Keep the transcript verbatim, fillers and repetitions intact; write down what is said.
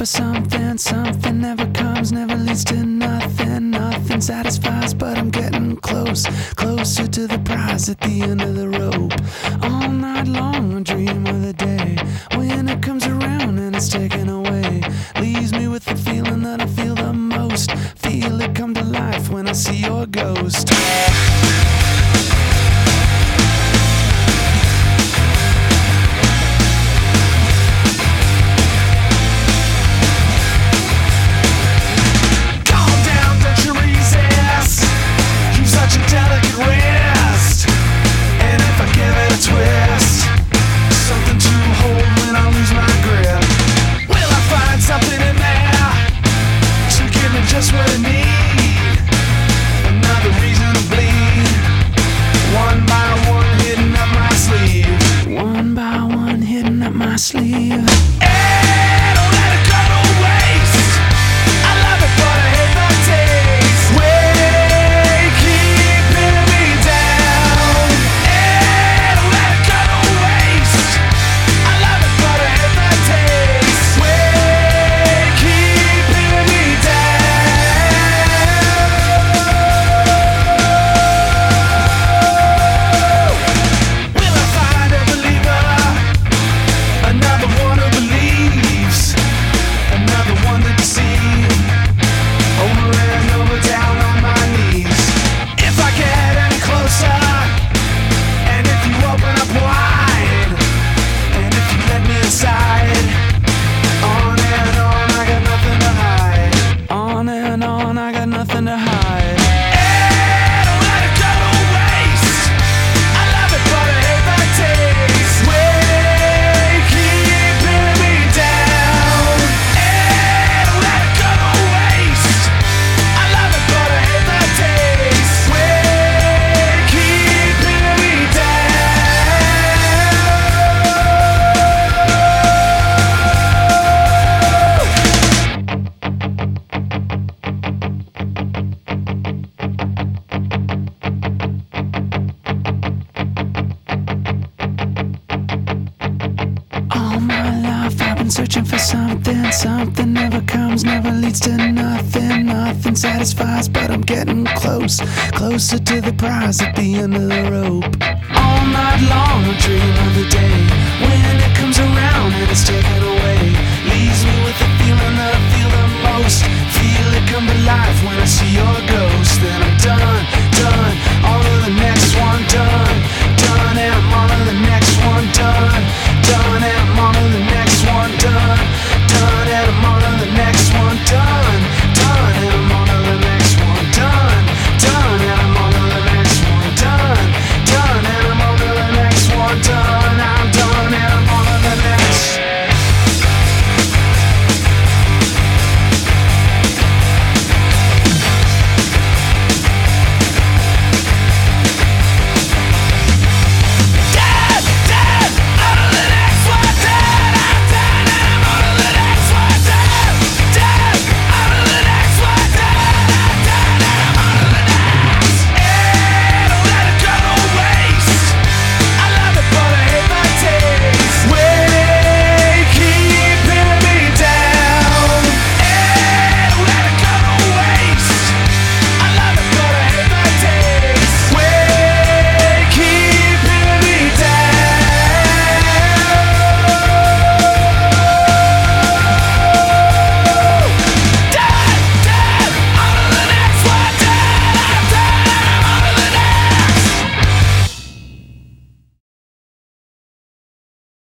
for something, something never comes, never leads to nothing, nothing satisfies, but I'm getting close, closer to the prize at the end of the rope. All night long I dream of the day when it comes around and it's taken away, leaves me with the feeling that I feel the most, feel it come to life when I see your ghost. Just what I need, another reason to bleed. One by one hidden up my sleeve. One by one hidden up my sleeve. Hey, don't let it go to waste. I love it but I hate the taste. Way keep pinning me down. Hey, don't let it go to waste. I love it but I hate the taste. Way keep pinning me down. Nothing to hide. Hey, don't let it go to waste. I love it but I hate the taste. Way keep pinning me down. Hey, don't let it go to waste. I love it but I hate the taste. Way keep pinning me searching for something, something never comes, never leads to nothing, nothing satisfies, but I'm getting close, closer to the prize at the end of the rope. All night long I dream of the day when it comes around and it's taken away, leaves me